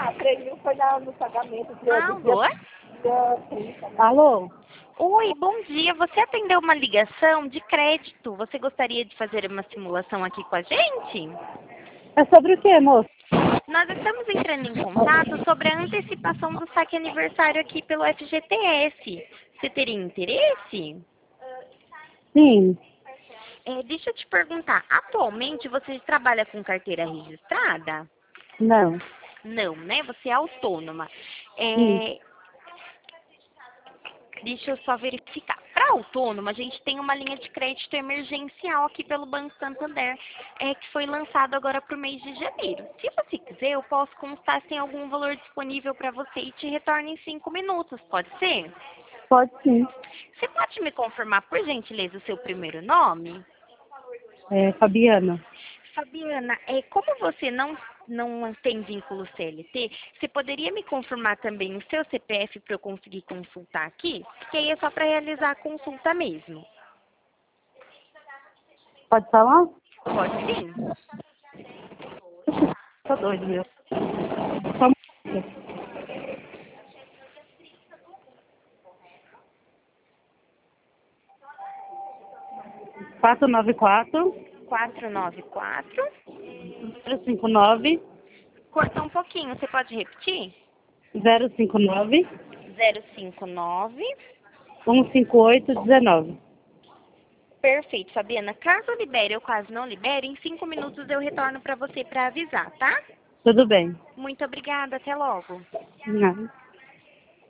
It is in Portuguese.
A 3 mil foi no pagamento. Alô? Alô? Oi, bom dia. Você atendeu uma ligação de crédito. Você gostaria de fazer uma simulação aqui com a gente? É sobre o quê, moço? Nós estamos entrando em contato sobre a antecipação do saque aniversário aqui pelo FGTS. Você teria interesse? Sim. Deixa eu te perguntar, atualmente você trabalha com carteira registrada? Não. Não, né? Você é autônoma. Sim. Deixa eu só verificar. Para autônoma, a gente tem uma linha de crédito emergencial aqui pelo Banco Santander, que foi lançado agora para o mês de janeiro. Se você quiser, eu posso constar se tem algum valor disponível para você e te retorno em 5 minutos, pode ser? Pode sim. Você pode me confirmar, por gentileza, o seu primeiro nome? É, Fabiana. Fabiana, como você não tem vínculo CLT, você poderia me confirmar também o seu CPF para eu conseguir consultar aqui? Que aí é só para realizar a consulta mesmo. Pode falar? Pode sim. Tô doido, meu. Só um pouquinho. 494 494. 059 Cortou um pouquinho, você pode repetir? 059 059. 158 19. Perfeito, Fabiana. Caso libere ou caso não libere, em 5 minutos eu retorno para você para avisar, tá? Tudo bem. Muito obrigada, até logo. Não.